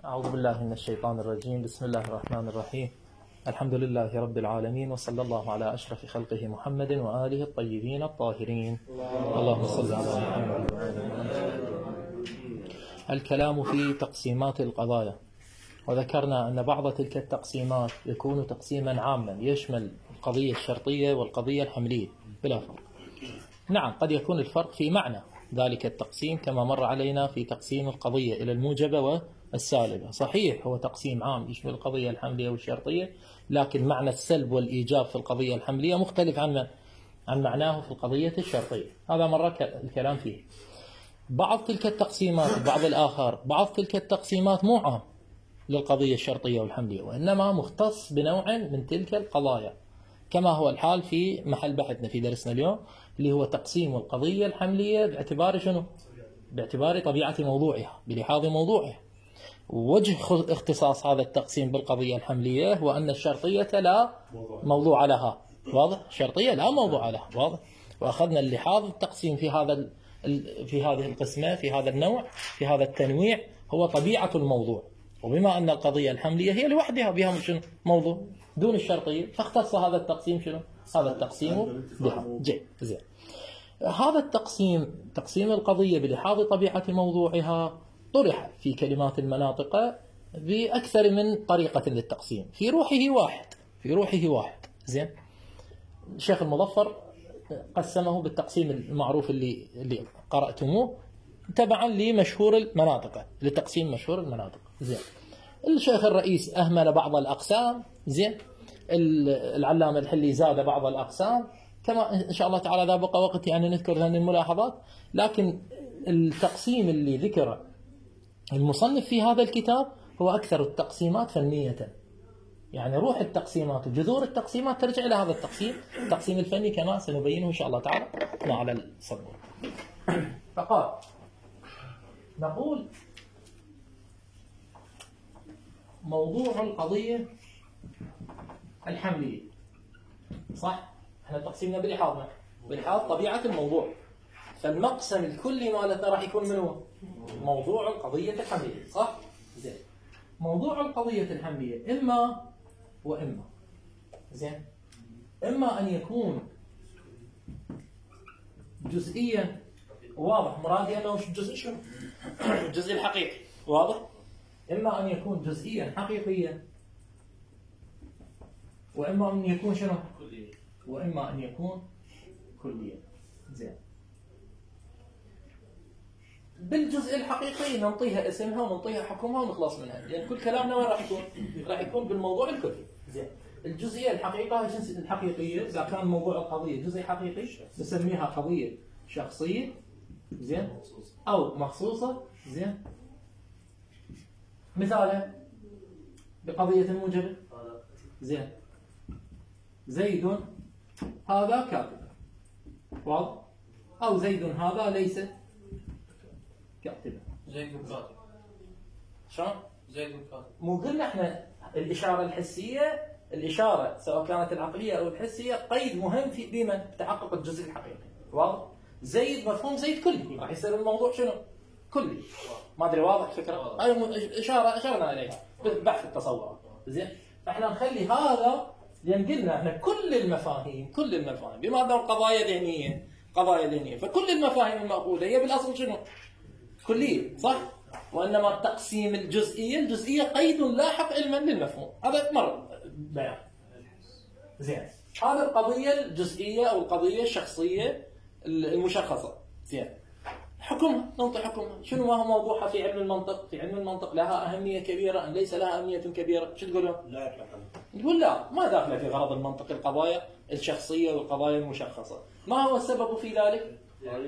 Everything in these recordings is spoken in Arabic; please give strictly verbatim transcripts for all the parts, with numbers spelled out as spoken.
أعوذ بالله من الشيطان الرجيم. بسم الله الرحمن الرحيم. الحمد لله رب العالمين، وصلى الله على أشرف خلقه محمد وآله الطيبين الطاهرين. اللهم صل على محمد وآل محمد. الكلام في تقسيمات القضايا، وذكرنا أن بعض تلك التقسيمات يكون تقسيما عاما يشمل القضية الشرطية والقضية الحملية بلا فرق. نعم، قد يكون الفرق في معنى ذلك التقسيم كما مر علينا في تقسيم القضية إلى الموجبة والسالبة. صحيح هو تقسيم عام يشمل القضية الحملية والشرطية، لكن معنى السلب والإيجاب في القضية الحملية مختلف عن عن معناه في القضية الشرطية. هذا مر الكلام فيه. بعض تلك التقسيمات بعض الآخر بعض تلك التقسيمات مو عام للقضية الشرطية والحملية، وإنما مختص بنوع من تلك القضايا، كما هو الحال في محل بحثنا في درسنا اليوم، اللي هو تقسيم القضية الحملية باعتبار شنو؟ باعتبار طبيعة موضوعها، بلحاظ موضوعها. وجه اختصاص هذا التقسيم بالقضية الحملية هو أن الشرطية لا موضوع لها. واضح؟ الشرطية لا موضوع لها. واضح؟ وأخذنا اللحاظ التقسيم في هذا في هذه القسمة، في هذا النوع، في هذا التنويع، هو طبيعة الموضوع. وبما أن القضية الحملية هي لوحدها بها شنو؟ موضوع دون الشرطية، فاختص هذا التقسيم شنو؟ هذا التقسيم بها. جيد، زين. هذا التقسيم، تقسيم القضية بلحاظ طبيعة موضوعها، طرح في كلمات المناطق بأكثر من طريقة للتقسيم، في روحه واحد في روحه واحد زين. الشيخ المظفر قسمه بالتقسيم المعروف اللي اللي قرأتموه تبعا لمشهور المناطق، لتقسيم مشهور المناطق. زين. الشيخ الرئيس أهمل بعض الأقسام. زين. العلامة الحلي زاد بعض الأقسام، كما إن شاء الله تعالى إذا بقى وقت يعني نذكر هذه الملاحظات. لكن التقسيم اللي ذكره المصنف في هذا الكتاب هو أكثر التقسيمات فنية، يعني روح التقسيمات وجذور التقسيمات ترجع إلى هذا التقسيم، التقسيم الفني كما سنبينه إن شاء الله تعالى ما على السبورة. فقال نقول موضوع القضية الحملية، صح؟ احنا تقسيمنا بلحاظ بلحاظ طبيعة الموضوع، فالمقسم الكلي مالتنا راح يكون منه موضوع القضية الحملية، صح؟ زين. موضوع القضية الحملية إما وإما، زين، إما أن يكون جزئيا، واضح مرادي أنه جزء شنو؟ الجزء الحقيقي، واضح؟ إما أن يكون جزئيا حقيقيا، وإما أن يكون شنو؟ وإما أن يكون كليا. زين. بالجزء الحقيقي نعطيها اسمها ونعطيها حكمها ونخلص منها، لأن يعني كل كلامنا وين راح يكون؟ راح يكون بالموضوع الكلي. زين. الجزئية الحقيقة الجنس الحقيقية، إذا كان موضوع القضية جزء حقيقي نسميها قضية شخصية، زين، أو مخصوصة. زين. مثالها بقضية موجبة، زين، زيد هذا كاتب، واضح؟ أو زيد هذا ليس كاتبا. زيد كاتب. شلون؟ زيد كاتب. مو قلنا احنا الإشارة الحسية، الإشارة سواء كانت العقلية أو الحسية قيد مهم في بمن تحقق الجزء الحقيقي، واضح؟ زيد مفهوم زيد كلي، راح يصير الموضوع شنو؟ كلي. ما أدري واضح فكرة؟ أي إشارة أشرنا إليها بحث التصور. زين. فاحنا نخلي هذا، لأن قلنا احنا كل المفاهيم كل المفاهيم بما أنه قضايا ذهنية قضايا ذهنية فكل المفاهيم المأخوذة هي بالأصل شنو؟ كلية، صح؟ وإنما التقسيم الجزئية الجزئية قيد لاحق علما للمفهوم، هذا مر بيان. زين. هذا القضية الجزئية أو القضية الشخصية المشخصة. زين. حكمها، ننطي حكمها، شنو ما هو موضوعها في علم المنطق؟ في علم المنطق لها أهمية كبيرة أم ليس لها أهمية كبيرة؟ شو تقولون؟ لا نقول لا، ما داخله في غرض المنطق القضايا الشخصية والقضايا المشخصة. ما هو السبب في ذلك؟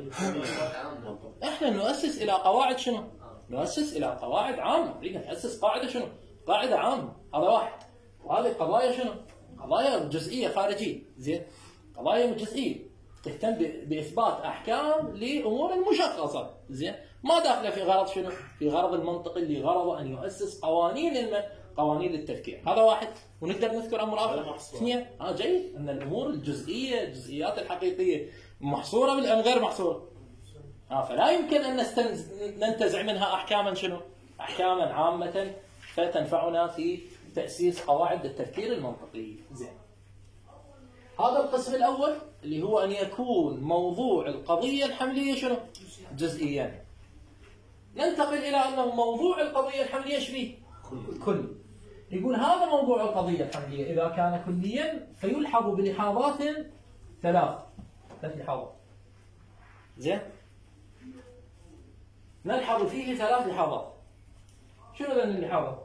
احنا نؤسس إلى قواعد شنو؟ نؤسس إلى قواعد عامة، نريد نأسس قاعدة شنو؟ قاعدة عامة، هذا واحد. وهذه قضايا شنو؟ قضايا جزئية خارجية. زين. قضايا جزئية تهتم بإثبات أحكام لأمور مشخصة. زين. ما داخله في غرض شنو؟ في غرض المنطق اللي غرضه أن يؤسس قوانين المن قوانين للتفكير. هذا واحد. ونقدر نذكر أمر آخر. اثنين. آه جيد. أن الأمور الجزئية الجزئيات الحقيقية محصورة بالأم غير محصورة. آه فلا يمكن أن ننتزع منها أحكاما شنو؟ أحكاما عامة فتنفعنا في تأسيس قواعد التفكير المنطقي. زين. هذا القسم الأول اللي هو أن يكون موضوع القضية الحملية شنو؟ جزئيا. ننتقل إلى أنه موضوع القضية الحملية ايش فيه؟ كل. يقول هذا موضوع القضية الحملية إذا كان كليا فيلحظ بلحاظات ثلاث ثلاث لحاظات. زين؟ نلحظ فيه ثلاث لحاظات. شنو ذن اللحاظات؟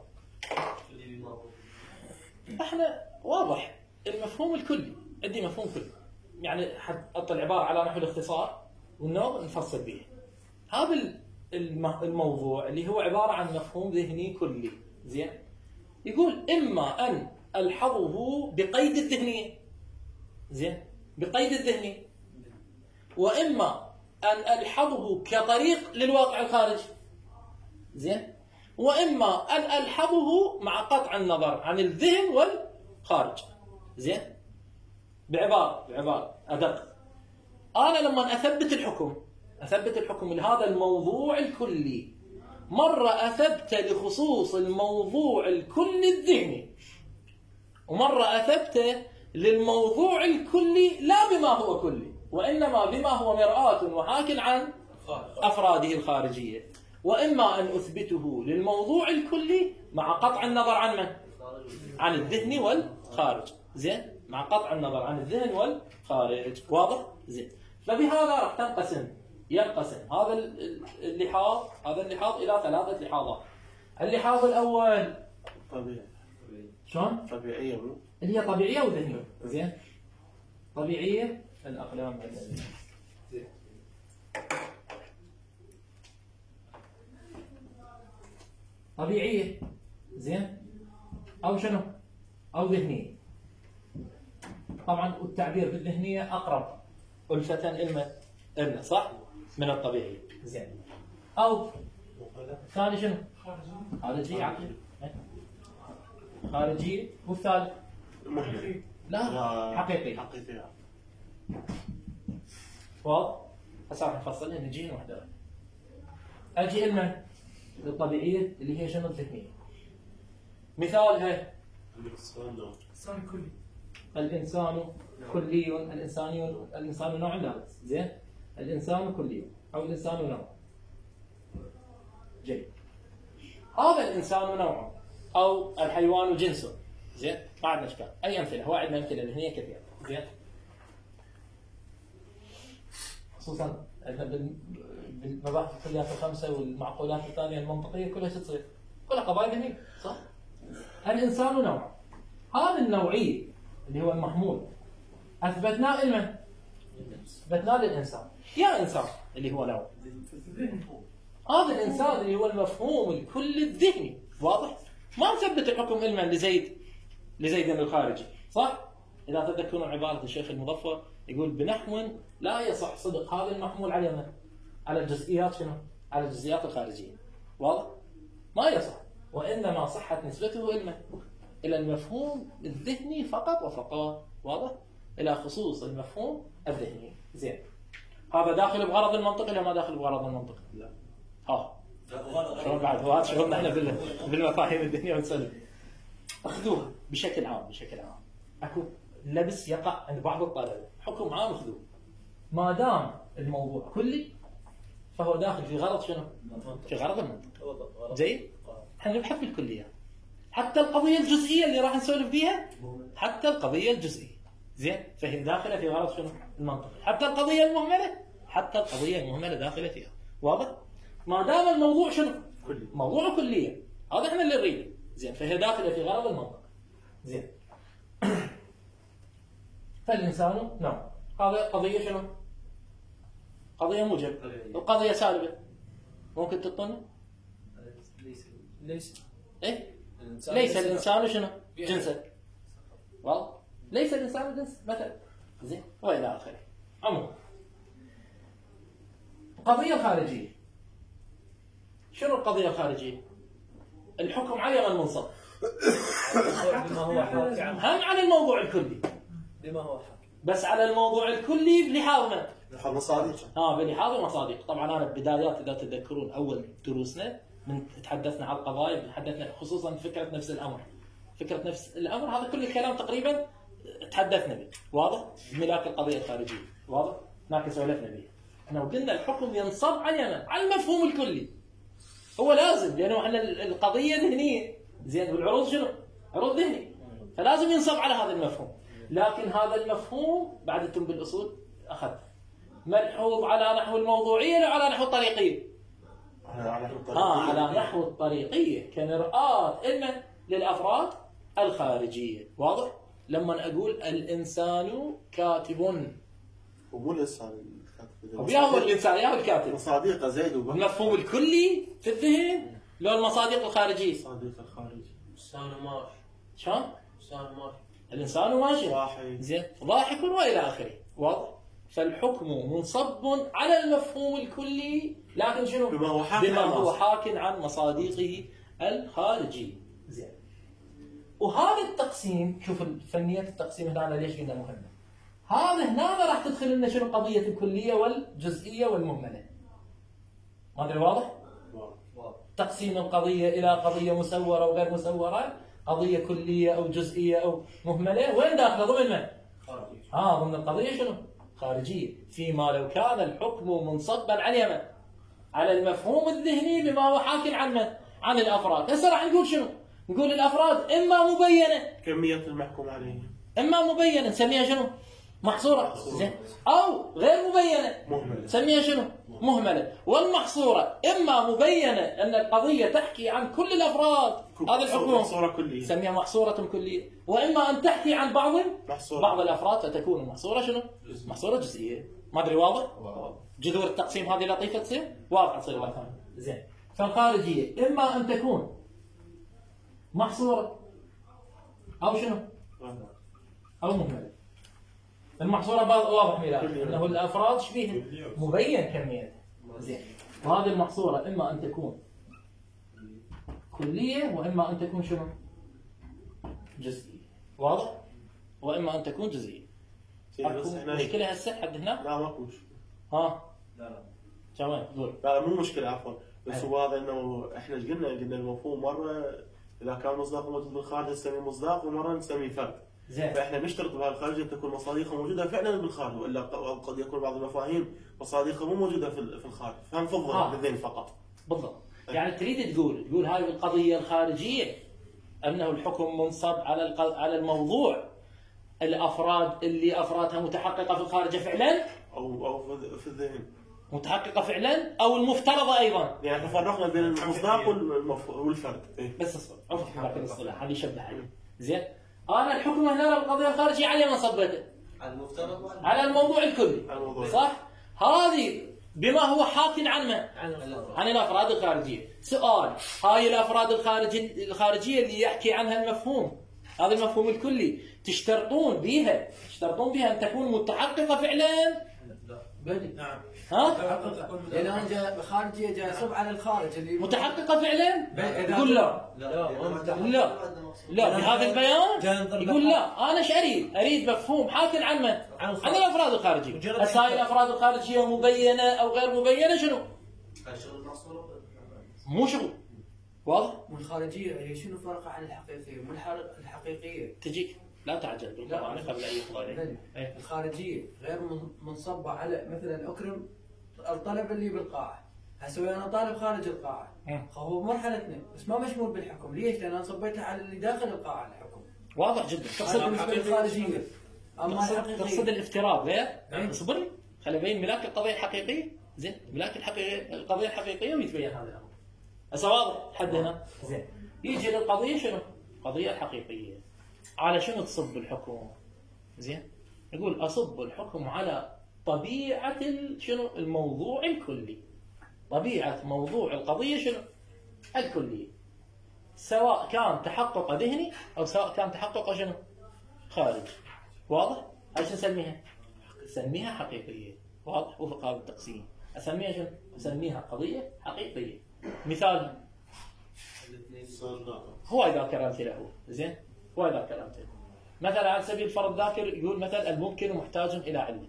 احنا واضح المفهوم الكلي، عندي مفهوم كلي. يعني حط العبارة على نحو الاختصار والنوع نفصل به. هذا الموضوع اللي هو عبارة عن مفهوم ذهني كلي. زين؟ يقول إما أن ألحظه بقيد الذهنية. زين؟ بقيد الذهنية. وإما أن ألحظه كطريق للواقع الخارجي. زين؟ وإما أن ألحظه مع قطع النظر عن الذهن والخارج. زين؟ بعبارة بعبارة أدق. أنا لما أثبت الحكم أثبت الحكم لهذا الموضوع الكلي، مرة أثبت لخصوص الموضوع الكلي الذهني، ومرة أثبت للموضوع الكلي لا بما هو كلي، وإنما بما هو مرآة وحاكٍ عن أفراده الخارجية. وإما أن أثبته للموضوع الكلي مع قطع النظر عن من؟ عن الذهن والخارج. زين؟ مع قطع النظر عن الذهن والخارج. واضح؟ زين. فبهذا راح تنقسم ينقسم هذا اللحاظ هذا اللحاظ إلى ثلاثة لحاظات. اللحاظ الأول طبيعي. شلون؟ طبيعية اللي هي طبيعية وذهنية. زين؟ طبيعية الأقلام الذهنية. زين. طبيعية. زين؟ أو شنو؟ أو ذهنية. طبعا والتعبير بالذهنية أقرب ألفة إلنا إلنا صح؟ من الطبيعي. زين. أو ثاني شنو؟ خارجية. عقل. خارجية. والثالث محدث. لا حقيقي. حقيقي. واضح؟ هسه راح نفصلها نجي وحده. أجي إلنا للطبيعية اللي هي شنو؟ الذهنية. مثالها الإنسان كلي. الإنسان كلي. الإنسان الإنسان نوع لا بس. زين؟ الإنسان كلي أو الإنسان نوع. جيد. هذا الإنسان نوع أو الحيوان جنسه. زين؟ بعد أشكال. أي أمثلة؟ هو عندنا أمثلة ذهنية كثيرة. زين؟ خصوصا بالمباحث الكليات الخمسة والمعقولات الثانية المنطقية كلها شو تصير؟ كلها قضايا ذهنية. صح؟ الإنسان نوع. هذا النوعية اللي هو المحمول أثبتناه لمن؟ أثبتناه للإنسان. يا إنسان اللي هو نوع. هذا الإنسان اللي هو المفهوم الكلي الذهني. واضح؟ ما نثبت الحكم علما لزيد لزيد الخارجي. صح؟ إذا تذكرون عبارة الشيخ المظفر يقول بنحو لا يصح صدق هذا المحمول على من؟ على الجزئيات شنو؟ على الجزئيات الخارجية. واضح؟ ما يصح. وإنما صحت نسبته علما إلى المفهوم الذهني فقط وفقط. واضح؟ إلى خصوص المفهوم الذهني. زين. هذا داخل بغرض المنطق ولا ما داخل بغرض المنطق؟ لا. ها. شلون بعد؟ هو هذا شغلنا احنا بالمفاهيم الذهنية ونسلم. اخذوها بشكل عام بشكل عام. اكو لبس يقع عند بعض الطلبة. حكم عام اخذوه. ما دام الموضوع كلي فهو داخل في غرض شنو؟ في غرض المنطق. جيد؟ احنا نبحث بالكليات. حتى القضية الجزئية اللي راح نسولف بيها حتى القضية الجزئية. زين؟ فهي داخلة في غرض شنو؟ المنطق. حتى القضية المهملة حتى القضية المهملة داخلة فيها. واضح؟ ما دام الموضوع شنو؟ كلي. موضوع كلية. هذا احنا اللي نريده. زين؟ فهي داخلة في غرض المنطق. زين. فالإنسان نعم. هذا قضية شنو؟ قضية موجب. وقضية سالبة. ممكن تطن؟ ليس ليس إيه؟ ليس الإنسان شنو؟ جنسا. واضح؟ ليس الإنسان جنس مثلا. زين؟ وإلى آخره. عموما. القضية الخارجية. شنو القضية الخارجية؟ الحكم على من منصب. بما هو حاكي عنه. هم على الموضوع الكلي. بما هو حاكي. بس على الموضوع الكلي بلحاظ من؟ مصادق. اه بلحاظ المصادق. طبعا انا بدايات اذا تتذكرون اول دروسنا من تحدثنا عن القضايا، تحدثنا خصوصا فكره نفس الامر. فكره نفس الامر هذا كل الكلام تقريبا تحدثنا به، واضح؟ ملاك القضيه الخارجيه، واضح؟ هناك سولفنا به. احنا قلنا الحكم ينصب على اليمن، على المفهوم الكلي. هو لازم، لانه احنا القضيه ذهنيه، زين، والعروض شنو؟ عروض ذهني. فلازم ينصب على هذا المفهوم. لكن هذا المفهوم بعد انتم بالاصول اخذت ملحوظ على نحو الموضوعيه لو على نحو الطريقيه؟ على نحو الطريقية. اه على نحو الطريقيه كمرآة إلنا للافراد الخارجيه، واضح؟ لما اقول الانسان كاتب، ومو الانسان الكاتب، ويا هو الانسان يا هو الكاتب، مصادقه زيد وبكر. المفهوم الكلي في الذهن لو المصادق الخارجيه. صديق الخارجي. إنسان ماشي. شلون؟ إنسان ماشي. الانسان ماشي، ضاحك. زين، ضاحك والى اخره، واضح؟ فالحكم منصب على المفهوم الكلي، لكن شنو؟ بما هو حاكي بما عن هو مصادق. حاكٍ عن مصادقه الخارجيه. زين. وهذا التقسيم، شوف فنيه التقسيم هنا ليش قلنا مهمه. هذا هنا راح تدخل لنا شنو؟ قضيه الكليه والجزئيه والمهمله. ما ادري واضح؟ تقسيم القضيه الى قضيه مسوره وغير مسوره، قضيه كليه او جزئيه او مهمله، وين داخله؟ ضمن من؟ خارجي. اه ضمن القضيه شنو؟ خارجيه، فيما لو كان الحكم منصبا على اليمن، على المفهوم الذهني بما هو حاكي عن من؟ عن الافراد. هسه راح نقول شنو؟ نقول الافراد اما مبينه، كميه المحكوم عليه، اما مبينه نسميها شنو؟ محصوره، زين، او غير مبينه مهمله نسميها شنو؟ مهمله. والمحصوره اما مبينه ان القضيه تحكي عن كل الافراد، هذا الحكم محصوره كليه، نسميها محصوره كليه، واما ان تحكي عن بعض محصورة. بعض الافراد فتكون محصوره شنو؟ محصوره جزئيه. ما ادري واضح؟ جذور التقسيم هذه لطيفه تصير؟ واضحه تصير واضحه. زين. فالخارجيه اما ان تكون محصوره او شنو؟ او مهمله. المحصوره واضح ميلاد انه الافراد شبيه مبين كميتها. زين. وهذه المحصوره اما ان تكون كليه واما ان تكون شنو؟ جزئيه. واضح؟ واما ان تكون جزئيه. بس احنا مشكله هسه حد هنا؟ لا ماكو مشكله. ها؟ لا لا. شوين قول. لا مو مشكله عفوا، بس هو هذا انه احنا ايش قلنا؟ قلنا المفهوم مره اذا كان مصداق موجود بالخارج نسميه مصداق، ومره نسميه فرد. زين. فاحنا نشترط بهالخارج ان تكون مصادقها موجوده فعلا بالخارج، والا قد يكون بعض المفاهيم مصادقها مو موجوده في الخارج، فنفضل آه. بالذهن فقط. بالضبط. يعني تريد تقول تقول هاي القضيه الخارجيه انه الحكم منصب على الق... على الموضوع الافراد اللي افرادها متحققه في الخارج فعلا، او او في الذهن متحققه فعلا، او المفترضه ايضا. يعني احنا فرقنا بين المصداق والمف... والفرد. إيه؟ بس اصبر، عرفت لكن الاصطلاح هذه يشبه عليه. زين. انا الحكم هنا بالقضيه الخارجيه على من صبته؟ على المفترض على الموضوع الكلي. على الموضوع. صح؟ هذه بما هو حاكٍ عن من؟ عن الافراد الخارجيه. سؤال، هاي الافراد الخارجي الخارجيه اللي يحكي عنها المفهوم، هذا المفهوم الكلي، تشترطون بها تشترطون بها ان تكون متحققه فعلا؟ بلي. نعم. ها؟ لان انا جاي خارجيه جاي يصب على الخارج اللي متحققه فعلا؟ إذا- يقول لا. لا لا لا بهذا البيان يقول لا، انا ايش اريد؟ اريد مفهوم حاكٍ عن من؟ عن الافراد الخارجيه. هسه هاي الافراد الخارجيه مبينه او غير مبينه شنو؟ مو شغل. واضح؟ والخارجيه هي شنو فرقها عن الحقيقيه؟ مو الحر- الحقيقيه تجيك لا تعجل بالقرآن قبل أن يقضى عليه. بل إيه. الخارجيه غير من- منصبه على مثلا اكرم الطلب اللي بالقاعه. هسه انا طالب خارج القاعه، مم. هو مرحلتنا بس ما مشمول بالحكم، ليش؟ لان انا صبيته على اللي داخل القاعه الحكم. واضح جدا. هذا تقصد بالنسبه للخارجيه. اما تقصد, الحقيقيه تقصد الافتراض غير؟ نعم. اصبر خلي يبين ملاك القضيه الحقيقيه. زين، ملاك الحقيقيه القضيه الحقيقيه ويتبين هذا الامر. هسه واضح لحد هنا؟ زين. يجي للقضيه شنو؟ القضيه الحقيقيه. على شنو تصب الحكم؟ زين؟ يقول اصب الحكم على طبيعه ال- شنو؟ الموضوع الكلي. طبيعه موضوع القضيه شنو؟ الكليه. سواء كان تحقق ذهني او سواء كان تحقق شنو؟ خارجي. واضح؟ هاي شو نسميها؟ نسميها حقيقيه. واضح؟ وفق هذا التقسيم. اسميها شنو؟ اسميها قضيه حقيقيه. مثال هو اذا كلمت له، زين؟ هو اذا كلمت له. مثلا على سبيل الفرض ذاكر يقول مثلا الممكن محتاج الى عله.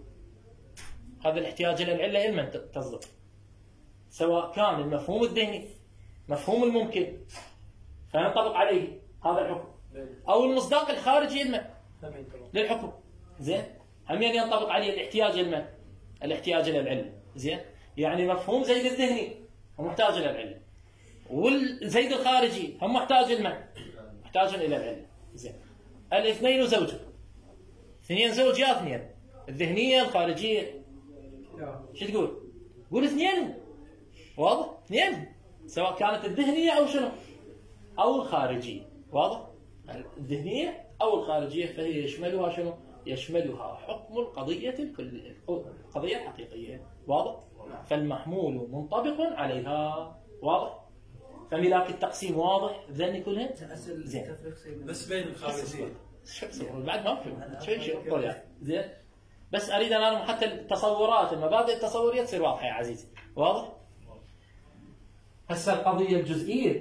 هذا الاحتياج الى العله لمن تصدق؟ سواء كان المفهوم الذهني مفهوم الممكن فينطبق عليه هذا الحكم، أو المصداق الخارجي للمن للحكم زين همين ينطبق عليه الاحتياج للمن الاحتياج إلى العلة زين. يعني مفهوم زيد الذهني هو محتاج إلى العلة، والزيد الخارجي هم محتاج للمن محتاج إلى العلة زين. الاثنين زوجه، اثنين زوج يا اثنين، الذهنية الخارجية شو تقول؟ قول اثنين، واضح؟ اثنين سواء كانت الذهنية أو شنو؟ أو الخارجية، واضح؟ الذهنية أو الخارجية فهي يشملها شنو؟ يشملها حكم القضية الكلية، القضية الحقيقية، واضح؟ فالمحمول منطبق عليها، واضح؟ فملاك التقسيم واضح ذني كلهن؟ زين. بس بين الخارجية بعد ما فهمت شوي شوي طول يعني زين. بس اريد ان انا حتى التصورات المبادئ التصوريه تصير واضحه يا عزيزي، واضح؟ هسه القضيه الجزئيه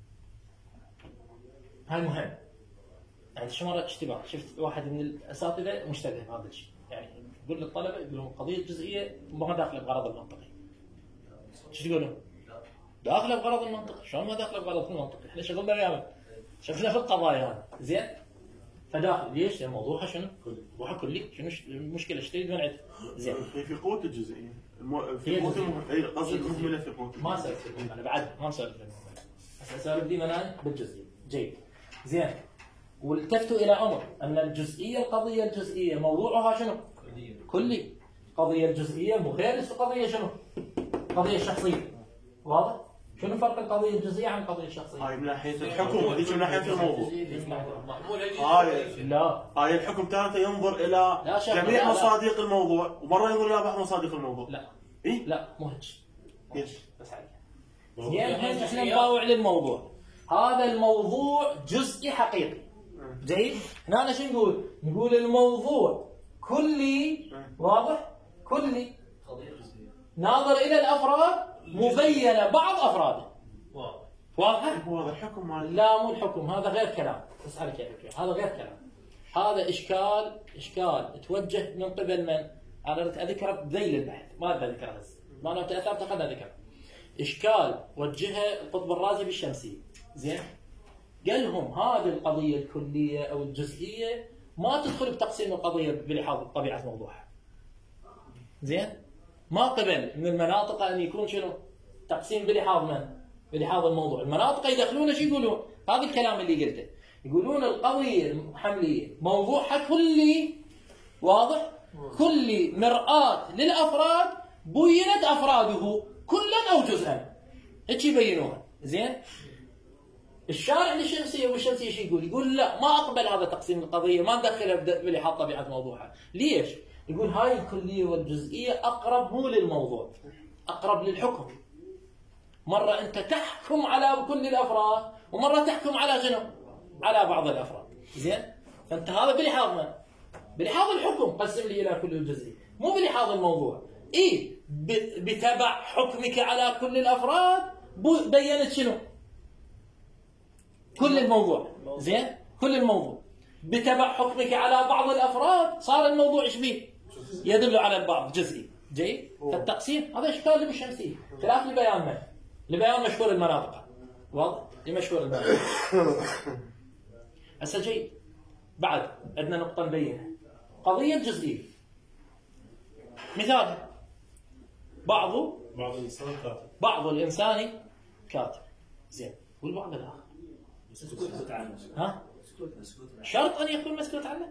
هاي مهم. يعني شو مره اشتباه شفت واحد من الاساتذه مشتبه بهذا الشيء، يعني يقول للطلبه يقول لهم القضيه الجزئيه ما داخله بغرض المنطقي. شو تقولون؟ داخله بغرض المنطق، شلون ما داخله بغرض المنطق؟ احنا شغلنا ويانا شفنا في القضايا زين. فداخل ليش؟ لان موضوعها شنو؟ موضوعها كلي، شنو المشكله؟ ايش تريد من عندها؟ زين. هي في قوه الجزئيه، المو... في قوه اي قصدي المهمله في قوه. ما سالت انا بعد ما سالت هسه اسالك ديما الان بالجزئيه، جيد. زين. والتفتوا الى امر ان الجزئيه القضيه الجزئيه موضوعها شنو؟ كلي. كلي. القضيه الجزئيه مو غير القضيه شنو؟ القضيه الشخصيه. واضح؟ شنو فرق القضيه الجزئيه عن القضيه الشخصيه؟ هاي من ناحيه الحكم وهذيك من ناحيه الموضوع. هاي لا هاي الحكم تارة ينظر الى جميع مصادق الموضوع ومره ينظر الى بعض مصادق الموضوع. لا اي لا مو هيك. ليش؟ بس عليك. يعني احنا نطاوع للموضوع. هذا الموضوع جزئي حقيقي. جيد؟ هنا شو نقول؟ نقول الموضوع كلي، واضح؟ كلي. ناظر الى الافراد مبينه بعض افراده. واضح. واضح؟ هو هذا الحكم مال لا مو الحكم، هذا غير كلام. اسالك يا فكرة. هذا غير كلام. هذا اشكال اشكال توجه من قبل من؟ انا اذكره بذيل البحث، ما ابي اذكره بس. ما انا تاثرت قد اذكر. اشكال وجهه القطب الرازي بالشمسيه. زين؟ قال لهم هذه القضيه الكليه او الجزئيه ما تدخل بتقسيم القضيه بلحاظ طبيعه موضوعها. زين؟ ما قبل من المناطق ان يكون شنو؟ تقسيم بلحاظ من؟ بلحاظ الموضوع. المناطق يدخلون شو يقولون؟ هذا الكلام اللي قلته. يقولون القضيه الحمليه موضوعها كلي، واضح؟ كلي مرآة للافراد بينت افراده كلا او جزءا. هيك يبينوها. زين؟ الشارع للشمسيه والشمسيه شو يقول؟ يقول لا ما اقبل هذا تقسيم القضيه، ما ندخلها بلحاظ طبيعه موضوعها. ليش؟ يقول هاي الكليه والجزئيه اقرب مو للموضوع، اقرب للحكم. مره انت تحكم على كل الافراد ومره تحكم على شنو؟ على بعض الافراد. زين؟ فانت هذا بلحاظ من؟ بلحاظ الحكم قسم لي الى كل الجزئيه، مو بلحاظ الموضوع. اي بتبع حكمك على كل الافراد بينت شنو؟ كل الموضوع. زين؟ كل الموضوع. بتبع حكمك على بعض الافراد صار الموضوع ايش فيه؟ يدل على البعض جزئي. جيد؟ فالتقسيم هذا اشكال بالشمسيه، خلاف لبيان من؟ لبيان مشهور المناطق. واضح؟ لمشهور المناطق. هسه جيد. بعد عندنا نقطه نبينها. قضيه الجزئيه. مثال بعض بعض الانسان كاتب بعض الانسان كاتب. زين؟ والبعض الاخر مسكوت عنه. ها؟ شرط ان يكون مسكوت عنه؟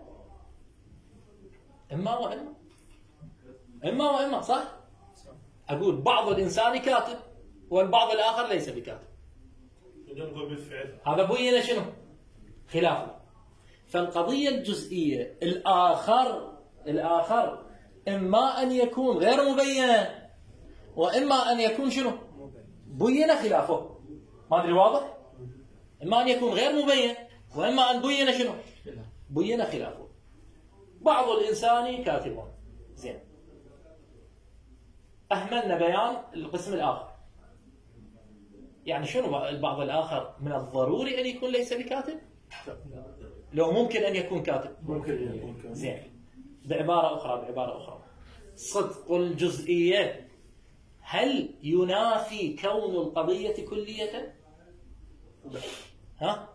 اما واما. اما واما صح؟ اقول بعض الانسان كاتب والبعض الاخر ليس بكاتب. نقول بالفعل. هذا بين شنو؟ خلافه. فالقضيه الجزئيه الاخر الاخر اما ان يكون غير مبينا واما ان يكون شنو؟ بين خلافه. ما ادري واضح؟ اما ان يكون غير مبين واما ان بين شنو؟ بين خلافه. بعض الانسان كاتب. زين. اهملنا بيان القسم الاخر. يعني شنو البعض الاخر من الضروري ان يكون ليس بكاتب؟ لو ممكن ان يكون كاتب. ممكن يكون كاتب. زين. بعباره اخرى بعباره اخرى. صدق الجزئيه هل ينافي كون القضيه كليه؟ ها؟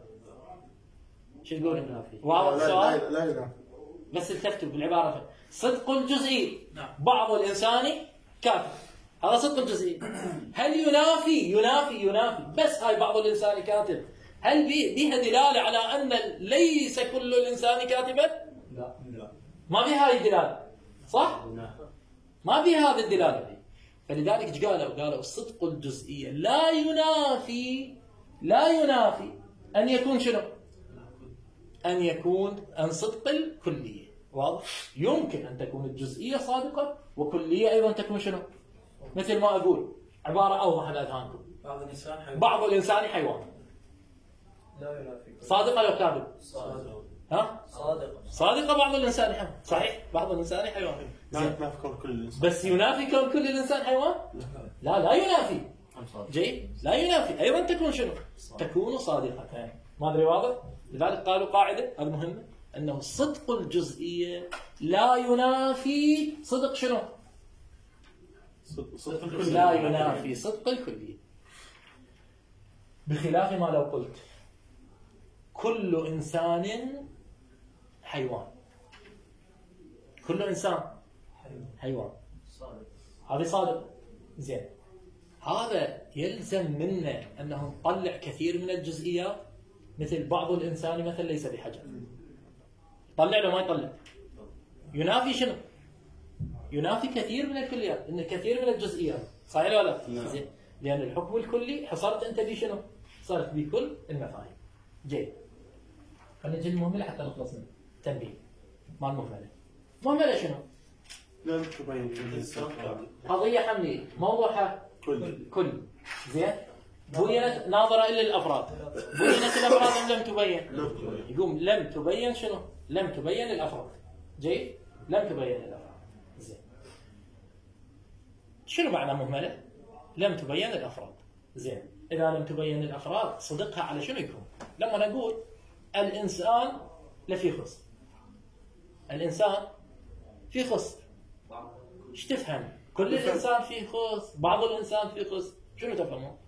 شو تقول؟ لا واضح السؤال؟ لا لا لا بس التفتوا بالعبارة. صدق الجزئي بعض الإنسان كافر، هذا صدق الجزئي. هل ينافي ينافي ينافي بس هاي بعض الإنسان كاتب، هل بها دلالة على أن ليس كل الإنسان كاتبا؟ لا لا ما بها هاي الدلالة، صح؟ ما بها هذه الدلالة. فلذلك ايش قالوا؟ قالوا الصدق الجزئي لا ينافي لا ينافي أن يكون شنو؟ أن يكون أن صدق الكلية. واضح؟ يمكن أن تكون الجزئية صادقة وكلية أيضا تكون شنو؟ مثل ما أقول عبارة أوضح لأذهانكم. بعض الإنسان حيوان. بعض الإنسان حيوان. لا ينافي. صادقة ولا كاذب؟ صادق. ها؟ صادق. صادقة بعض الإنسان حيوان. صحيح بعض الإنسان حيوان. لا ينافي كون كل الانسان. بس ينافي كون كل الإنسان حيوان؟ لا لا ينافي. جيد؟ لا ينافي أيضا تكون شنو؟ تكون صادقة. ما أدري واضح؟ لذلك قالوا قاعدة هذه مهمة، أنه الصدق الجزئية لا ينافي صدق شنو؟ صدق لا ينافي صدق الكلية. بخلاف ما لو قلت كل إنسان حيوان، كل إنسان حيوان، هذا صادق. زين، هذا يلزم منا أنه نطلع كثير من الجزئيات، مثل بعض الإنسان مثل ليس بحجر. طلع له ما يطلع؟ ينافي شنو؟ ينافي كثير من الكليات، إن كثير من الجزئيات. صحيح ولا لا؟ زين، لأن الحكم الكلي حصرت أنت بشنو؟ صارت بكل المفاهيم. جيد، خلينا نجي المهملة حتى نخلص منه. تنبيه ما المهملة. مهملة شنو؟ لا تبين الانسان قضية حملية موضوعها كل كل. زين، بينت ناظرة إلى الأفراد. بينت الأفراد أم لم تبين؟ يقوم لم تبين شنو؟ لم تبين الأفراد. جيد؟ لم تبين الأفراد. زين، شنو معنى مهملة؟ لم تبين الأفراد. زين، إذا لم تبين الأفراد صدقها على شنو يكون؟ لما نقول الإنسان لفي خسر، الإنسان في خسر، ايش تفهم؟ كل الإنسان في خسر، بعض الإنسان في خسر، شنو تفهمون؟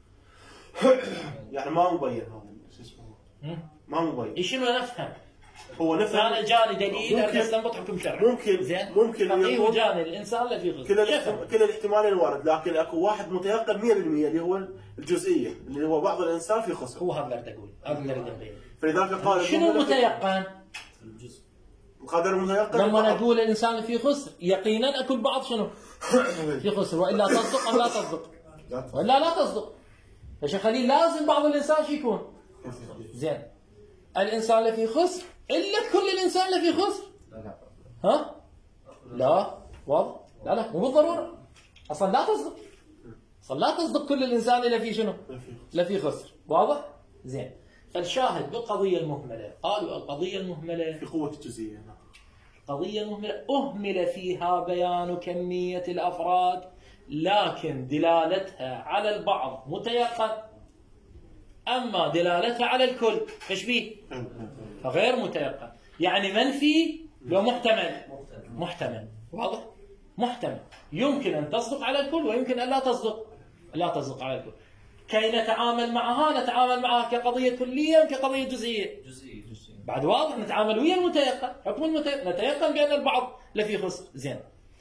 يعني ما مبين هذا شو اسمه، ما مبين. ايش شنو نفهم؟ هو نفهم. انا جاني دليل ممكن- انا استنبط حكم شرعي. ممكن زين، ممكن فقيه يكون وجاني الانسان لا في خسر. كل كيف؟ الاحتم- كل الاحتمالين وارد، لكن اكو واحد متيقن مية بالمية اللي هو الجزئيه، اللي هو بعض الانسان في خسر. هو هذا اللي أريد اقول، هذا اللي أريد أبين. فلذلك قال شنو متيقن؟ الجزء. القدر المتيقن لما البعض. نقول الانسان في خسر يقينا اكو البعض شنو؟ في خسر، والا تصدق ام لا تصدق؟ والا لا تصدق. يا شيخ خليل لازم بعض الانسان شو يكون؟ زين، الانسان اللي في خسر الا كل الانسان اللي في خسر؟ ها؟ لا، واضح؟ لا لا مو بالضروره. اصلا لا تصدق. اصلا لا تصدق كل الانسان اللي في شنو؟ لا في خسر، واضح؟ زين، فالشاهد بالقضيه المهمله، قالوا القضيه المهمله في قوه الجزئيه. قضية مهملة أهمل فيها بيان كمية الأفراد، لكن دلالتها على البعض متيقن، أما دلالتها على الكل تشبيه فغير متيقن. يعني منفي لو محتمل، محتمل، واضح؟ محتمل، يمكن أن تصدق على الكل ويمكن أن لا تصدق، لا تصدق على الكل. كي نتعامل معها نتعامل معها كقضية كلية وكقضية جزئية. جزئي جزئي. بعد واضح نتعامل ويا المتيقن، حكم المتيقن، نتيقن بأن البعض لفي خسر. زين،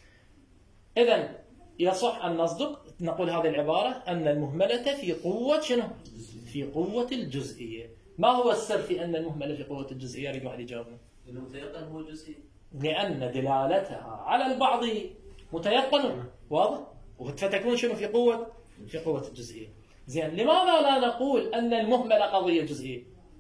إذن يصح أن نصدق نقول هذه العبارة أن المهملة في قوة شنو؟ في قوة الجزئية. ما هو السر في أن المهملة في قوة الجزئية؟ أريد واحد يجاوبني. المتيقن هو جزئي. لأن دلالتها على البعض متيقن، واضح؟ فتكون شنو في قوة؟ في قوة الجزئية. زين، لماذا لا نقول أن المهملة قضية جزئية؟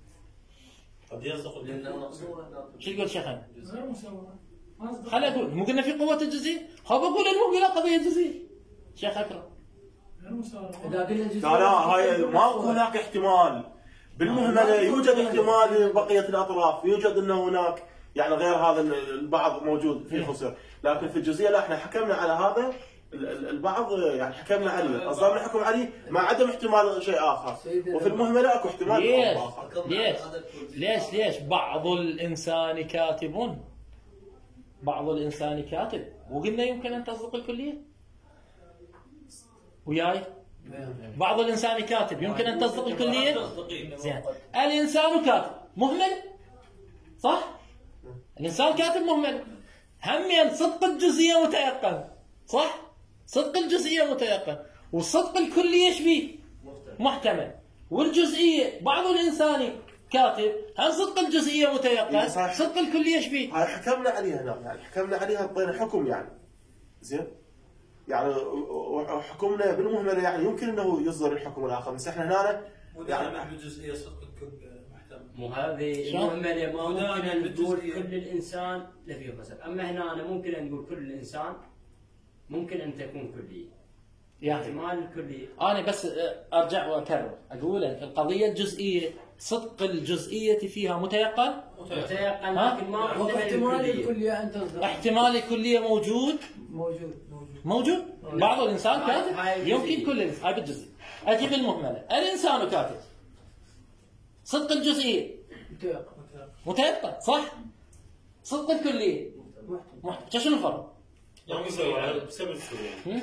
قد يصدق لأنه شو تقول شيخنا؟ غير مسوى. خليني اقول مو قلنا في قوه الجزئيه؟ خل بقول المهمله قضيه جزئيه. شيخ اكرم غير مسوى. اذا قلنا جزء لا لا هاي ماكو هناك احتمال بالمهمله، يوجد احتمال لبقيه الاطراف، يوجد انه هناك يعني غير هذا البعض موجود في خسر، لكن في الجزئيه لا، احنا حكمنا على هذا البعض، يعني حكمنا عليه، اصلا نحكم عليه مع عدم احتمال شيء اخر، وفي المهمله اكو احتمال ليش؟ اخر. ليش؟ ليش ليش بعض الانسان كاتب، بعض الانسان كاتب، وقلنا يمكن ان تصدق الكليه وياي، بعض الإنسان كاتب يمكن أن تصدق الكلية؟ زين. الإنسان كاتب مهمل صح؟ الإنسان كاتب مهمل. همين صدق الجزئية متيقن صح؟ صدق الجزئية متيقن، وصدق الكلية ايش بيه؟ محتمل. والجزئية بعض الإنسان كاتب هم صدق الجزئية متيقن، صدق الكلية ايش بيه؟ هاي حكمنا عليها هنا، يعني حكمنا عليها اعطينا حكم يعني. زين؟ يعني حكمنا بالمهمله يعني يمكن انه يصدر الحكم الاخر، بس احنا هنا يعني نحن جزئيه صدق الكل محتمل. مو هذه المهمله ما ممكن ان نقول كل الانسان لفيه مثلا، اما هنا أنا ممكن ان نقول كل الانسان ممكن ان تكون كليه. يعني احتمال الكليه. انا بس ارجع واكرر اقول القضيه الجزئيه صدق الجزئيه فيها متيقن متيقن لكن ما احتمال الكليه ان تصدق. احتمال الكليه موجود موجود موجود موجود. بعض الانسان كاتب يمكن كل الانسان. هاي بالجزئيه. اجيب المهمله. الانسان كاتب صدق الجزئيه متيقن متيقن صح؟ صدق الكليه محتمل. شنو الفرق؟ يعني يسوي بسبب شو؟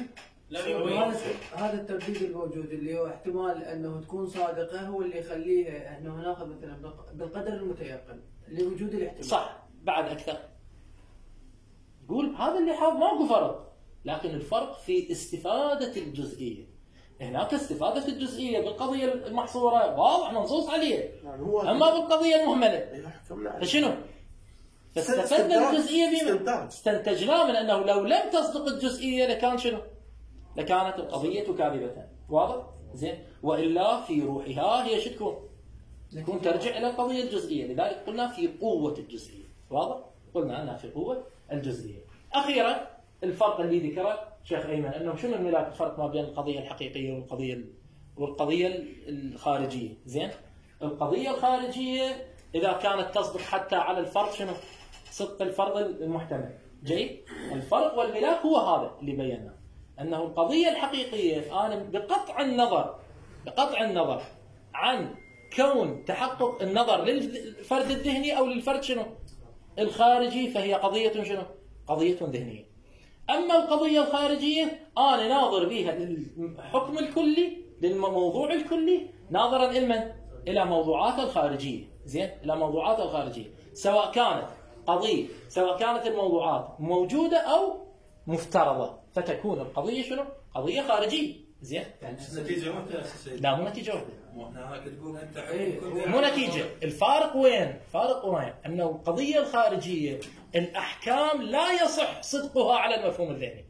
هذا الترديد الموجود اللي هو احتمال انه تكون صادقه هو اللي يخليه انه ناخذ مثلا بالقدر المتيقن لوجود الاحتمال. صح. بعد اكثر قول هذا اللي حاب ماكو فرق، لكن الفرق في استفاده الجزئيه. هناك استفاده الجزئيه بالقضيه المحصوره واضح منصوص عليه، يعني هو اما بالقضيه المهمله ايوه حكمنا عليها. فشنو؟ فاستفدنا الجزئيه بما استنتجناه من انه لو لم تصدق الجزئيه لكان شنو؟ لكانت القضيه كاذبه. واضح؟ زين. والا في روحها هي شو تكون؟ تكون ترجع الى القضيه الجزئيه، لذلك قلنا في قوه الجزئيه. واضح؟ قلنا انها في قوه الجزئيه. اخيرا الفرق اللي ذكره شيخ ايمن انه شنو الملاك الفرق ما بين القضيه الحقيقيه والقضيه والقضيه الخارجيه. زين. القضيه الخارجيه اذا كانت تصدق حتى على الفرض شنو؟ صدق الفرض المحتمل. جيد. الفرق والملاك هو هذا اللي بيناه، انه القضيه الحقيقيه انا بقطع النظر بقطع النظر عن كون تحقق النظر للفرد الذهني او للفرد شنو؟ الخارجي، فهي قضيه شنو؟ قضيه ذهنيه. اما القضيه الخارجيه انا ناظر بها للحكم الكلي للموضوع الكلي ناظرا الى الى موضوعات الخارجيه. زين. الى موضوعات الخارجيه سواء كانت قضيه سواء كانت الموضوعات موجوده او مفترضه، فتكون القضيه شنو؟ قضيه خارجيه. زين. يعني النتيجه واحده اساسيه. لا مو نتيجه واحده. مو احنا هناك تقول انت مو نتيجه. الفارق وين؟ الفارق وين؟ انه القضيه الخارجيه الاحكام لا يصح صدقها على المفهوم الذهني.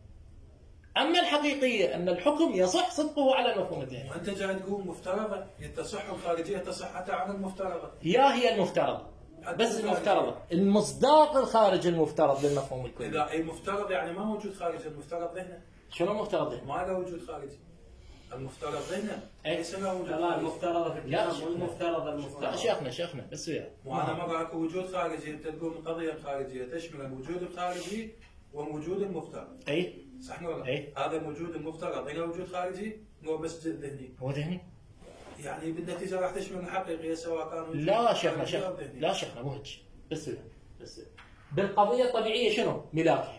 اما الحقيقيه ان الحكم يصح صدقه على المفهوم الذهني. وانت جاي تقول مفترضه تصح الخارجيه تصح حتى على المفترضه. يا هي المفترضه بس المفترضه المصداق الخارج المفترض للمفهوم الكلي. اذا اي مفترض يعني ما موجود خارج المفترض ذهنه. شنو المفترض ذهنه؟ ما له وجود خارجي. المفترض ذهنه ليس له وجود لا خارجي. المفترض في الكتاب والمفترض المفترض. شيخنا شيخنا بس وياه. وانا مره اكو وجود خارجي انت تقول القضيه الخارجيه تشمل الوجود الخارجي ووجود المفترض. اي صح ولا أي. هذا موجود المفترض له وجود خارجي هو بس ذهني. هو ذهني؟ يعني بالنتيجه راح تشمل الحقيقيه سواء كان وجود لا شيخنا خارجي شيخنا أو ذهني. لا شيخنا مو هيك. بس وياه بس وياه. بالقضيه الطبيعيه شنو؟ ملاكي.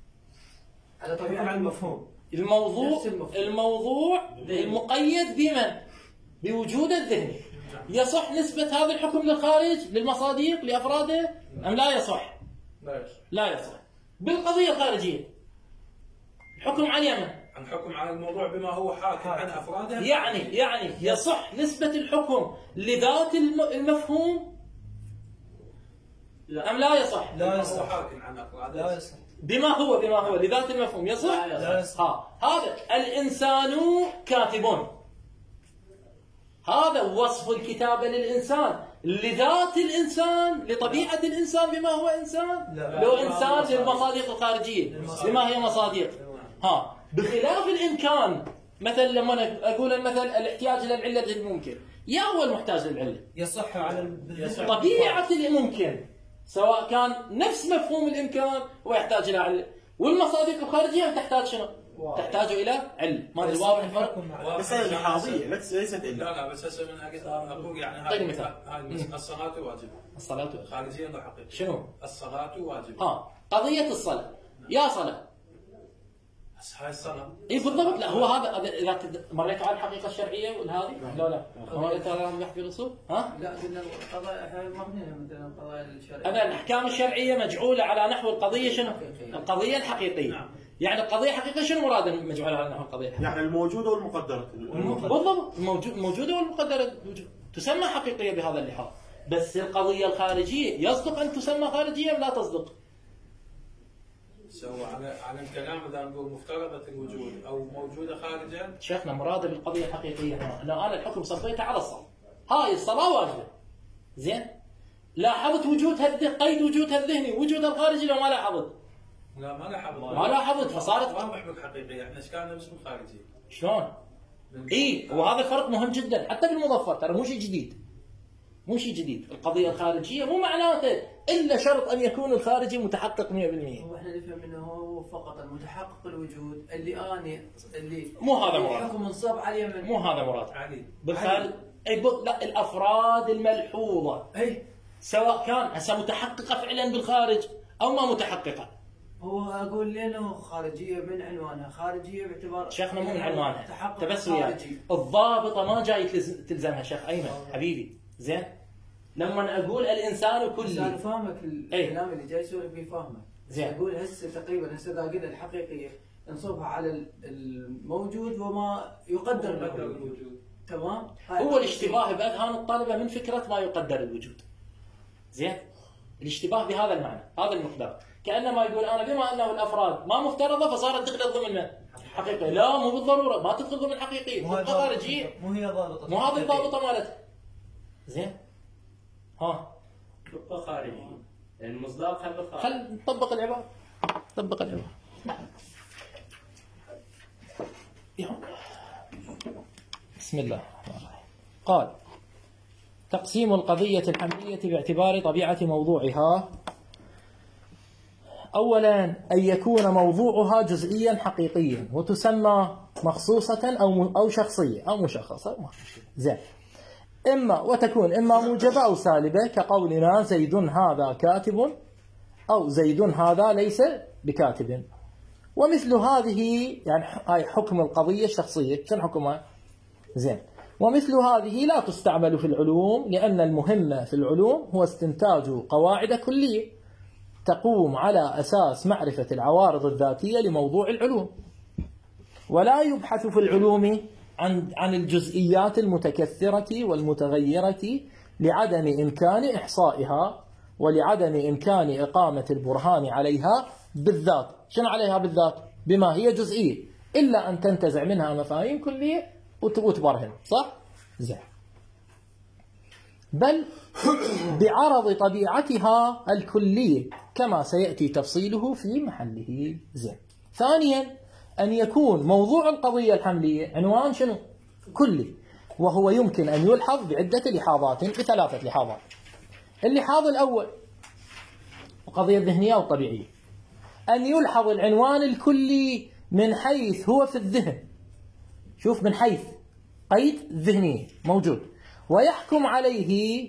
على طبيعه المفهوم. الموضوع نفس المفهوم. الموضوع المقيد بمن؟ بوجود الذهني. يصح نسبة هذا الحكم للخارج للمصادق لأفراده أم لا يصح؟ لا يصح. لا يصح. بالقضية الخارجية الحكم عن يمن الحكم على الموضوع بما هو حاكم عن افراده يعني يعني يصح نسبة الحكم لذات الم- المفهوم أم لا يصح؟ لا يصح. هو حاكم عن افراده لا يصح. بما هو بما هو لذات المفهوم يصح؟ لا يصح. ها هذا الإنسان كاتب، هذا وصف الكتابة للإنسان لذات الإنسان لطبيعة الإنسان بما هو إنسان. لا. لو لا. إنسان للمصادق الخارجية بما هي مصادق. ها بخلاف الإمكان مثلا لما أنا أقول المثل الاحتياج إلى العلة الممكن، يا هو المحتاج للعلة يصح على ال- طبيعة الممكن سواء كان نفس مفهوم الإمكان ويحتاج إلى علة، والمصادق الخارجية تحتاج شنو؟ تحتاج إلى علة. ما أدري واضح الفرق؟ بس هي الحاضيه ليس- ليست لا الا. لا بس هسه من أجل اقول يعني طيب هاي مثال. هاي المس- الصلاه واجب الصلاة خارجيا ولا حقيقيا؟ شنو؟ الصلاه واجب. ها قضية الصلاة، يا صلاة بس هاي الصنم اي بالضبط. لا هو هذا هذا- اذا كنت مريتوا على الحقيقه الشرعيه والهذه لا لا ما مريتوا على البحث في الاصول ها؟ لا قلنا القضايا احنا ما بنينا مثلا القضايا الشرعيه. أنا الأحكام الشرعية مجعولة على نحو القضية شنو؟ الحقيقية. القضية الحقيقية. نعم. يعني القضية الحقيقية شنو مراد مجعولة على نحو القضية الحقيقية؟ يعني الموجوده والمقدره. بالضبط الموجود الموجودة والمقدرة تسمى حقيقية بهذا اللحاظ. بس القضية الخارجية يصدق أن تسمى خارجية أم لا تصدق؟ سو على على الكلام اذا نقول مفترضه الوجود او موجوده خارجا. شيخنا مراد بالقضية الحقيقية هنا أنا أنا الحكم صفيته على الصلاة. هاي الصلاة واجبة. زين؟ لاحظت وجودها الذهني، قيد وجودها الذهني، وجودها الخارجي لو ما لاحظت؟ لا ما لاحظت ما لاحظت فصارت واضح بالحقيقيه. احنا ايش كان باسم خارجي. شلون؟ اي وهذا الفرق مهم جدا حتى بالمظفر ترى مو شيء جديد. مو شيء جديد، القضية الخارجية مو معناته إلا شرط أن يكون الخارجي متحقق مية بالمية. هو احنا نفهم انه هو فقط المتحقق الوجود اللي اني اللي مو هذا مراد. الحكم منصب عليه من مو هذا مراد. علي. بالخارج اي ب... لا الافراد الملحوظة اي سواء كان هسه متحققة فعلا بالخارج أو ما متحققة. هو اقول لانه خارجيه من عنوانها، خارجيه باعتبار شيخنا مو من عنوانها. تحقق انت بس وياي خارجي. الضابطة ما جاي تلز- تلزمها شيخ أيمن حبيبي. زين؟ لما أقول الإنسان بس كلي انا فاهمك أي. الكلام اللي جاي يسولف فيه فاهمك. زين. اقول هسه تقريبا هسه اذا قلنا الحقيقيه نصبها على الموجود وما يقدر قدر له الوجود. تمام. هو الاشتباه بأذهان الطلبة من فكرة ما يقدر الوجود. زين؟ الاشتباه بهذا المعنى، هذا المقدار. كأنما يقول أنا بما أنه الأفراد ما مفترضة فصارت تدخل ضمن من؟ حقيقية. لا مو بالضرورة، ما تدخل ضمن حقيقية، تبقى خارجية. مو هي ضابطه مو هذه الضابطة مالتها. زين؟ ها تبقى خارجي. يعني مصداقها بالخارج. خل نطبق العبارة. طبق العبارة. يلا. بسم الله الرحمن الرحيم. قال: تقسيم القضية الحملية باعتبار طبيعة موضوعها. أولا أن يكون موضوعها جزئيا حقيقيا وتسمى مخصوصة أو أو شخصية أو مشخصة. زين. إما وتكون إما موجبة أو سالبة كقولنا زيد هذا كاتب أو زيد هذا ليس بكاتب. ومثل هذه يعني هاي حكم القضية الشخصية. شنو حكمها؟ زين. ومثل هذه لا تستعمل في العلوم لأن المهم في العلوم هو استنتاج قواعد كلية تقوم على أساس معرفة العوارض الذاتية لموضوع العلوم. ولا يبحث في العلوم عن عن الجزئيات المتكثرة والمتغيرة لعدم إمكان إحصائها ولعدم إمكان إقامة البرهان عليها بالذات. شنو عليها بالذات؟ بما هي جزئية إلا أن تنتزع منها مفاهيم كلية وتبرهن. صح؟ زين. بل بعرض طبيعتها الكلية كما سيأتي تفصيله في محله. زين. ثانيا أن يكون موضوع القضية الحملية عنوان شنو؟ كلي، وهو يمكن أن يلحظ بعدة لحاظات، بثلاثة لحاظات. اللحاظ الأول القضية الذهنية والطبيعية، أن يلحظ العنوان الكلي من حيث هو في الذهن. شوف، من حيث قيد ذهني موجود، ويحكم عليه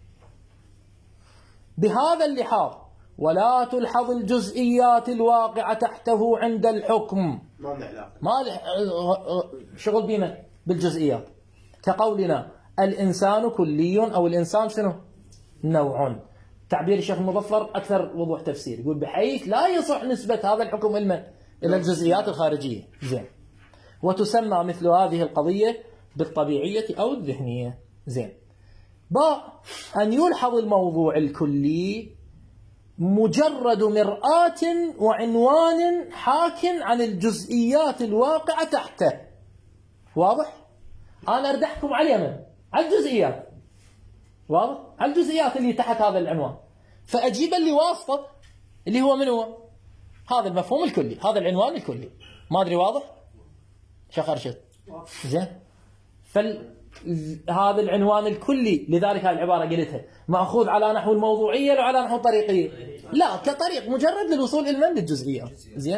بهذا اللحاظ، ولا تلحظ الجزئيات الواقعة تحته عند الحكم. ما له علاقه. ما شغل بينا بالجزئيات. كقولنا الإنسان كلي أو الإنسان شنو؟ نوع. تعبير الشيخ المظفر أكثر وضوح تفسير، يقول بحيث لا يصح نسبة هذا الحكم إلى إلى الجزئيات الخارجية. زين. وتسمى مثل هذه القضية بالطبيعية أو الذهنية. زين. باء أن يلحظ الموضوع الكلي مجرد مرآة وعنوان حاك عن الجزئيات الواقعة تحته. واضح؟ أنا أريد أحكم على اليمن، على الجزئيات. واضح؟ على الجزئيات اللي تحت هذا العنوان، فأجيب اللي واسطة اللي هو من هو؟ هذا المفهوم الكلي، هذا العنوان الكلي. ما أدري واضح؟ شيخ أرشد. زين. فال هذا العنوان الكلي، لذلك هذه العبارة قلتها مأخوذ على نحو الموضوعية ولا على نحو الطريقية؟ لا، كطريق مجرد للوصول إلى للجزئيات. زين.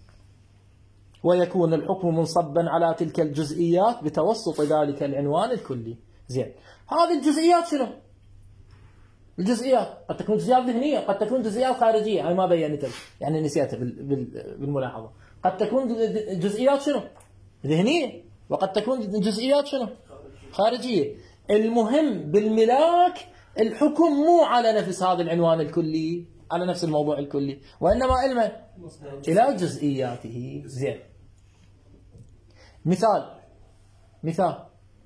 ويكون الحكم منصبا على تلك الجزئيات بتوسط ذلك العنوان الكلي. زين. هذه الجزئيات شنو؟ الجزئيات قد تكون جزئيات ذهنية، قد تكون جزئيات خارجية. هاي ما بينتها، يعني نسيتها بالملاحظة. قد تكون جزئيات شنو؟ ذهنية، وقد تكون جزئيات شنو؟ خارجية. المهم بالملاك الحكم مو على نفس هذا العنوان الكلي، على نفس الموضوع الكلي، وإنما علما إلى جزئياته. زين. مثال مثال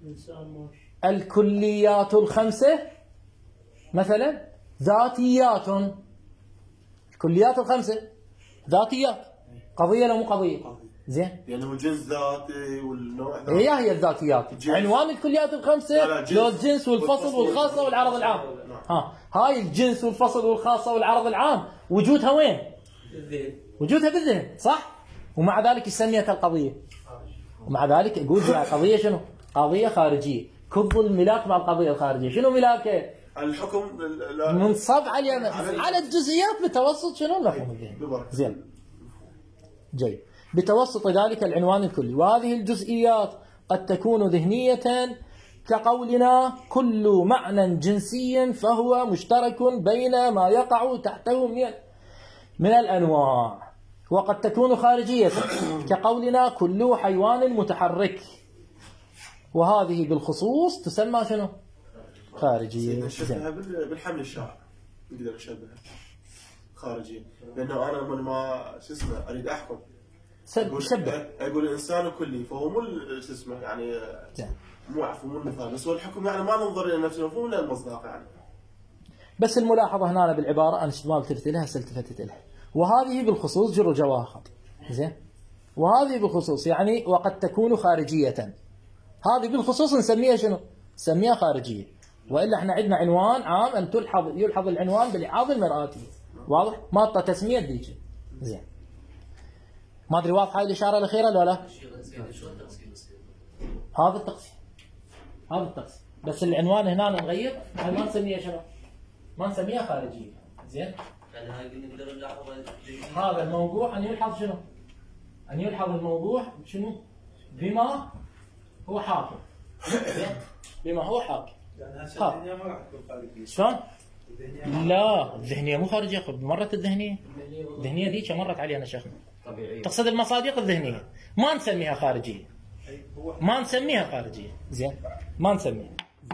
الكليات الخمسة مثلا ذاتيات. الكليات الخمسة ذاتيات، قضية لو مو قضية؟ زين. يعني هو جنس ذاتي والنوع ذاتي. هي هي الذاتيات. عنوان الكليات الخمسة لو الجنس والفصل والخاصة والعرض العام. ها هاي الجنس والفصل والخاصة والعرض العام وجودها وين؟ وجودها بالذهن، صح؟ ومع ذلك سميت القضية. ومع ذلك أقول قضية شنو؟ قضية خارجية. كب الملاك مع القضية الخارجية. شنو ملاكه؟ الحكم منصب على على الجزئيات بتوسط شنو المفهوم الذهني. زين. جيد. بتوسط ذلك العنوان الكلي. وهذه الجزئيات قد تكون ذهنية كقولنا كل معنى جنسي فهو مشترك بين ما يقع تحته من من الأنواع. وقد تكون خارجية كقولنا كل حيوان متحرك. وهذه بالخصوص تسمى شنو؟ خارجية. نشبهها بالحمل الشاع، نقدر نشبهها خارجية، لأنه أنا من ما شو اسمه أريد أحكم شبه أقول الإنسان كلي، فهو مو شو اسمه يعني مو عفوا مو المثال، بس هو الحكم يعني ما ننظر إلى نفس المفهوم لا المصداق يعني. بس الملاحظة هنا بالعبارة أنا ما التفت لها هسه التفتت لها. وهذه بالخصوص جر وجواها خط. زين. وهذه بالخصوص يعني وقد تكون خارجية. هذه بالخصوص نسميها شنو؟ نسميها خارجية. وإلا احنا عندنا عنوان عام أن تلحظ يلحظ العنوان بلحاظ المرآتي. واضح؟ ما تسمية ذيك. زين. ما أدري واضحة هاي الإشارة الأخيرة ولا لا؟ هذا التقسيم. هذا التقسيم. بس العنوان هنا نغير، هاي ما نسميها شنو؟ ما نسميها خارجية. زين؟ يعني هاي نقدر نلاحظها. هذا الموضوع أن يلحظ شنو؟ أن يلحظ الموضوع شنو؟ بما هو حاكم. بما هو حاكم. يعني هسه الدنيا ما راح تكون خارجية. شلون؟ لا الذهنية مو خارجية. مرت الذهنية. الذهنية ذيك مرت علينا شيخنا. طبيعية. تقصد المصادق الذهنية. ما نسميها خارجية. ما نسميها خارجية. زين؟ ما نسميها.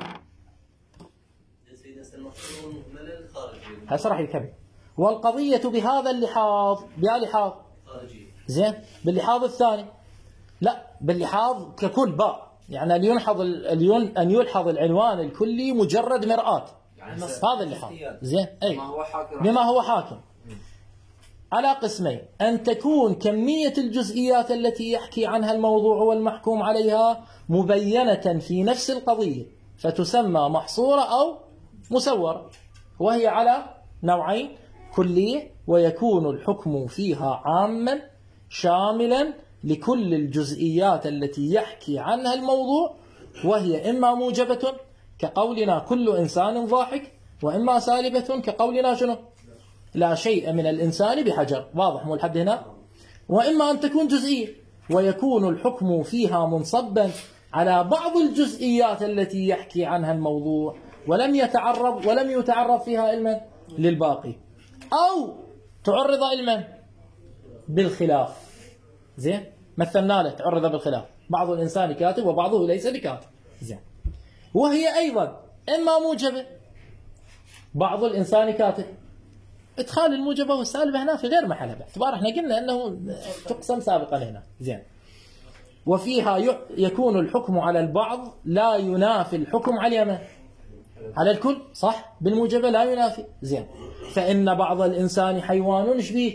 هسه راح يكمل. والقضية بهذا اللحاظ، بهذا اللحاظ زين، باللحاظ الثاني لا، باللحاظ ككل باء، يعني أن يلحظ أن يلحظ العنوان الكلي مجرد مرآة. يعني هذا اللحاظ. زين. أي بما هو حاكم على قسمين: أن تكون كمية الجزئيات التي يحكي عنها الموضوع والمحكوم عليها مبينة في نفس القضية فتسمى محصورة أو مسورة، وهي على نوعين: كلية ويكون الحكم فيها عاما شاملا لكل الجزئيات التي يحكي عنها الموضوع، وهي إما موجبة كقولنا كل إنسان ضاحك، وإما سالبة كقولنا شنو؟ لا شيء من الإنسان بحجر. واضح مو لحد هنا؟ وإما أن تكون جزئية ويكون الحكم فيها منصبا على بعض الجزئيات التي يحكي عنها الموضوع ولم يتعرض ولم يتعرض فيها علما للباقي، أو تعرض علما بالخلاف. زين؟ مثلنا له تعرض بالخلاف، بعض الإنسان كاتب وبعضه ليس بكاتب. زين. وهي أيضا إما موجبة، بعض الإنسان كاتب، ادخال الموجبة والسالبة هنا في غير محلها باعتبار احنا قلنا انه تقسم سابقا هنا. زين. وفيها يكون الحكم على البعض لا ينافي الحكم على اليمن على الكل، صح؟ بالموجبة لا ينافي. زين. فإن بعض الإنسان حيوان شبيه،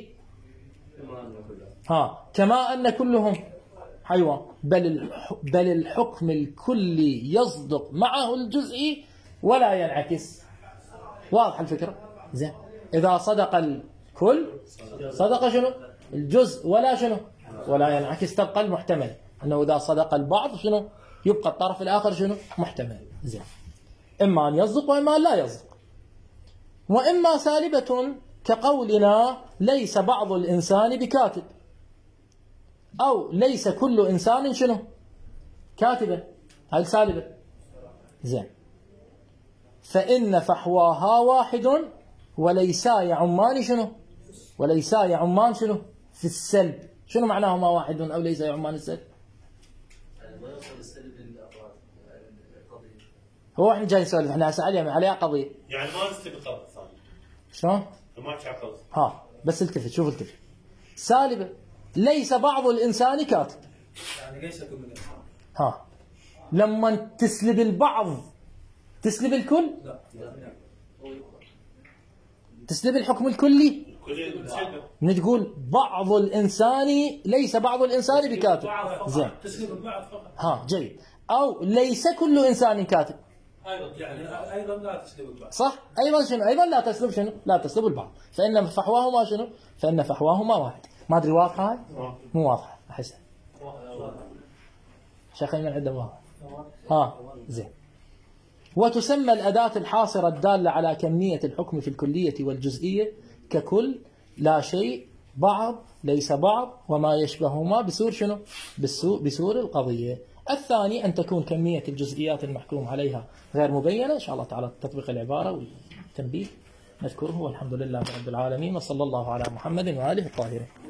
ها، كما أن كلهم حيوان، بل بل الحكم الكلي يصدق معه الجزئي ولا ينعكس. واضح الفكرة؟ زين. إذا صدق الكل صدق شنو؟ الجزء ولا شنو؟ ولا ينعكس، تبقى المحتمل. أنه إذا صدق البعض شنو؟ يبقى الطرف الآخر شنو؟ محتمل. زين. إما أن يصدق وإما أن لا يصدق. وإما سالبة كقولنا ليس بعض الإنسان بكاتب، أو ليس كل إنسان شنو؟ كاتبا. هاي سالبة. زين. فإن فحواها واحد وليسا يعمان شنو؟ وليسا يعمان شنو؟ في السلب. شنو معناه ما واحد أو ليس يعمان السلب؟ يعني ما يوصل السلب للأفراد القضية. هو احنا جاي نسولف احنا هسه عليها عليها قضية. يعني ما نستلب القرض الثاني. شلون؟ ما تشعر قرض. ها بس التفت شوف التفت. سالبة ليس بعض الإنسان كاتب. يعني ليس كل من الإنسان. ها لما تسلب البعض تسلب الكل؟ لا لا. تسلب الحكم الكلي؟ كل سلبه. من تقول بعض الإنسان ليس بعض الإنسان بكاتب. زين. تسليم البعض فقط. ها جيد. أو ليس كل إنسان كاتب. ايضا يعني ايضا لا تسليم البعض. صح؟ أيضا شنو؟ أيضا لا تسلب شنو؟ لا تسلب البعض. فإن فحواهما شنو؟ فإن فحواهما واحد. ما أدري واضحة هاي؟ مو واضحة أحسن. شيخين من عنده واضح. ها زين. وتسمى الأداة الحاصرة الدالة على كمية الحكم في الكلية والجزئية ككل، لا شيء، بعض، ليس بعض، وما يشبههما بسور شنو؟ بسور القضية. الثاني أن تكون كمية الجزئيات المحكوم عليها غير مبينة. إن شاء الله تعالى تطبيق العبارة والتنبيه نذكره. والحمد لله رب العالمين، وصلى الله على محمد وآله الطاهرين.